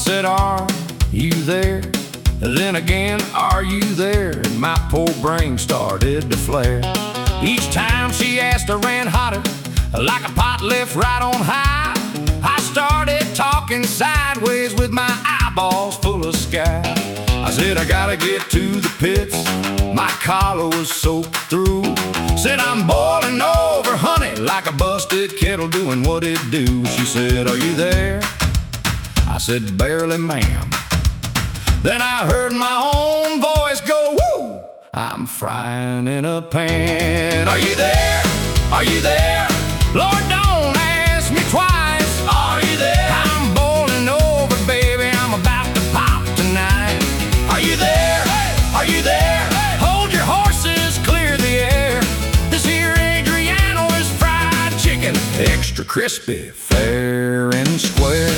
said, are you there? Then again, are you there? And my poor brain started to flare. Each time she asked, I ran hotter, like a pot left right on high. I started talking sideways with my eyeballs full of sky. I said, I gotta get to the pits. My collar was soaked through. Said, I'm boiling over, honey, like a busted kettle doing what it do. She said, are you there? I said, barely, ma'am. Then I heard my own voice go, woo! I'm frying in a pan. Are you there? Are you there? Lord, don't ask me twice. Are you there? I'm boiling over, baby. I'm about to pop tonight. Are you there? Are you there? Hold your horses, clear the air. This here Adriano is fried chicken, extra crispy, fair and square.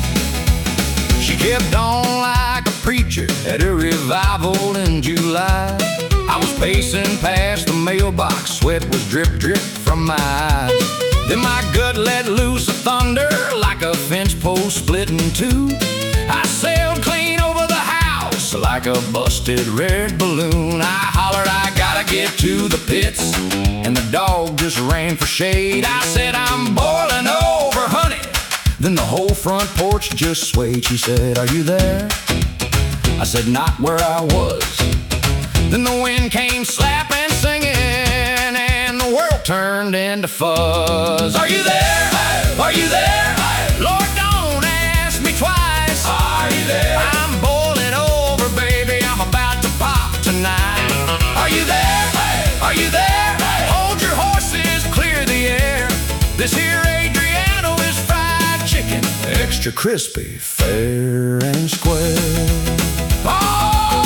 She kept on like a preacher at a revival in July. I was pacing past the mailbox, sweat was drip, drip from my eyes. Then my gut let loose a thunder like a fence post split in two. I sailed clean over the house like a busted red balloon. I hollered, I gotta get to the pits, and the dog just ran for shade. I said, I'm boiling over, honey. Then the whole front porch just swayed. She said, are you there? I said, not where I was. Then the wind came slapping, singing, and the world turned into fuzz. Are you there? Are you there? Lord, don't ask me twice. Are you there? I'm boiling over, baby. I'm about to pop tonight. Are you there? Are you there? Hold your horses, clear the air. This here Adriano is fried chicken, extra crispy, fair and square. Oh!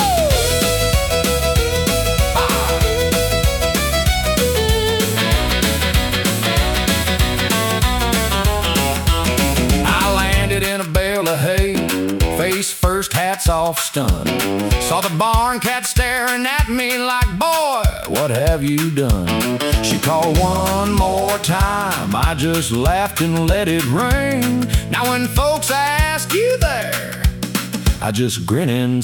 In a bale of hay, face first, hats off, stunned. Saw the barn cat staring at me like, boy, what have you done? She called one more time, I just laughed and let it ring. Now when folks ask you there, I just grin and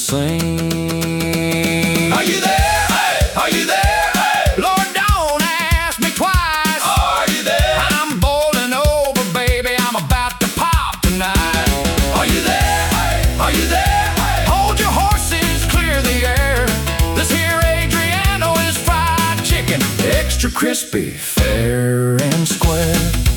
sing. Are you there? Are you there? Lord, don't ask me twice. Are you there? I'm boiling over, baby. I'm about to pop tonight. Are you there? Are you there? Hold your horses, clear the air. This here Adriano is fried chicken, extra crispy, fair and square.